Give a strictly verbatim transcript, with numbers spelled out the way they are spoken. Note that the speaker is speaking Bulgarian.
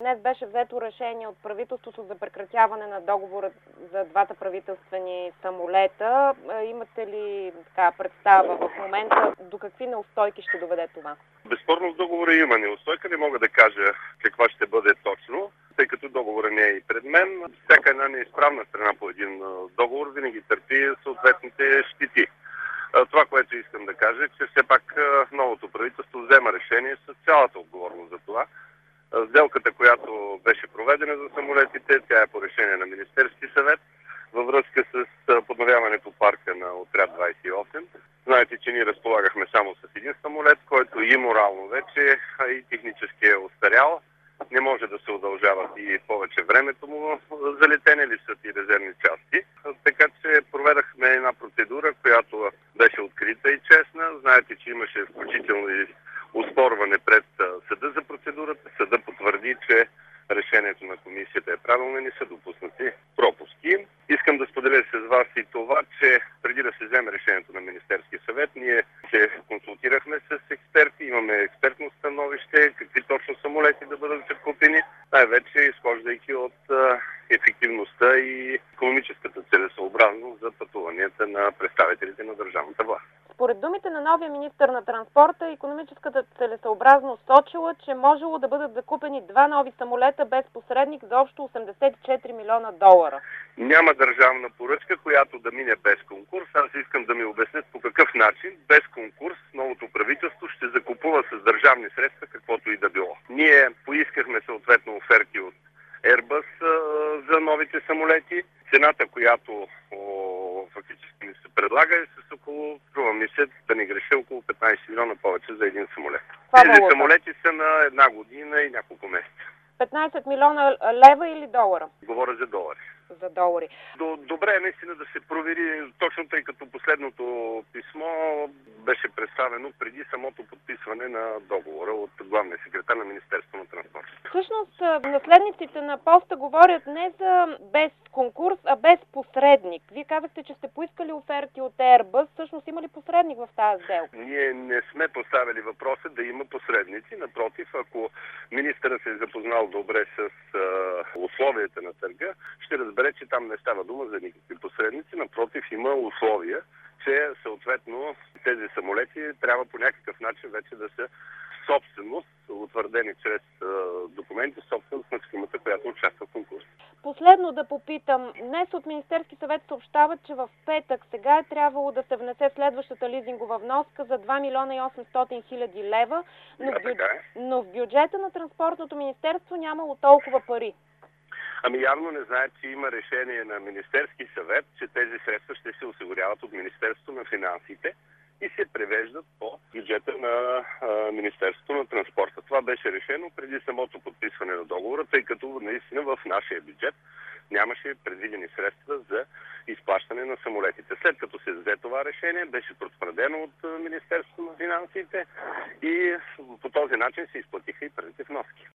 днес беше взето решение от правителството за прекратяване на договора за двата правителствени самолета. Имате ли така представа в момента до какви неустойки ще доведе това? Безспорно в договора има неустойка. Не мога да кажа каква ще бъде точно, тъй като договора не е и пред мен. Всяка една неизправна страна по един договор винаги търпи съответните щети. Това, което искам да кажа, е, че все пак новото правителство взема решение с цялата отговорност за това. Сделката, която беше проведена за самолетите, тя е по решение на Министерски съвет във връзка с подновяването парка на Отряд двадесет и осем. Знаете, че ние разполагахме само с един самолет, който и морално вече, а и технически е остарял. Не може да се удължава и повече времето му за летене, липсват и резервни части. Така че проведахме една процедура, която беше открита и честна. Знаете, че имаше включително и оспорване пред съда за процедурата. Съда потвърди, че решението на комисията е правилно и не са допуснати пропуски. Искам да споделя с вас и това, че преди да се вземе решението на Министерския съвет, ние се консултирахме с експерти, имаме експертно становище, какви точно самолети да бъдат закупени, най-вече изхождайки от а, ефективността и икономическата целесъобразност за пътуванията на представителите на държавната власт. Според думите на новия министър на транспорта, икономическата целесъобразност сочила, че можело да бъдат закупени два нови самолета без посредник за общо осемдесет и четири милиона долара. Няма държавна поръчка, която да мине без конкурс. Аз искам да ми обяснят по какъв начин без конкурс новото правителство ще закупува с държавни средства каквото и да било. Ние поискахме съответно оферти от Airbus за новите самолети. Цената, която о, фактически ни се предлага е с около, струва ми се, да не греша, около петнадесет милиона повече за един самолет. Тези самолети са на една година и няколко месеца. петнадесет милиона лева или долара? Говоря за долари. За долари. Добре е наистина да се провери, точно тъй като последното писмо беше представено преди самото подписване на договора от главния секретар на Министерството на транспорта. Всъщност, наследниците на поста говорят не за без конкурс, а без посредник. Вие казахте, че сте поискали оферти от Airbus. Всъщност има ли посредник в тази сделка? Ние не сме поставили въпроса да има посредници. Напротив, ако министърът се е запознал добре с а, условията на търга, ще разбере, че там не става дума за никакви посредници. Напротив, има условия, че съответно тези самолети трябва по някакъв начин вече да са собственост, утвърдени чрез а, документи, собственост на фирмата, която участва в конкурс. Последно да попитам. Днес от Министерски съвет съобщават, че в петък сега е трябвало да се внесе следващата лизингова вноска за два милиона и осемстотин хиляди лева, но, да, в бюдж... е. но в бюджета на Транспортното министерство нямало толкова пари. Ами явно не знаят, че има решение на Министерски съвет, че тези средства ще се осигуряват от Министерството на финансите и се превеждат по бюджета на а, Министерството на транспорта. Това беше решено преди самото подписване на договора, тъй като наистина в нашия бюджет нямаше предвидени средства за изплащане на самолетите. След като се взе това решение, беше потвърдено от Министерството на финансите и по този начин се изплатиха и първите вноски.